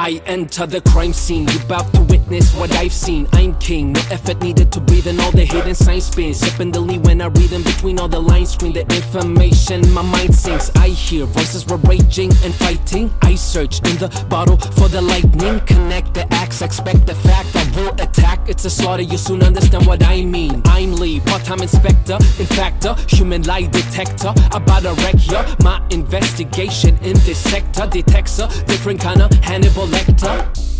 I enter the crime scene, you about to witness what I've seen. I'm king, no effort needed to breathe in all the hidden signs spin. Sipping the lead when I read in between all the lines. Screen the information, my mind sinks. I hear voices were raging and fighting. I search in the bottle for the lightning. Connect the acts, expect the fact I will attack. It's a slaughter, you soon understand what I mean. I'm Lee, part-time inspector, in fact a human lie detector. About to wreck ya, my investigation in this sector detects a different kind of Hannibal Lecter.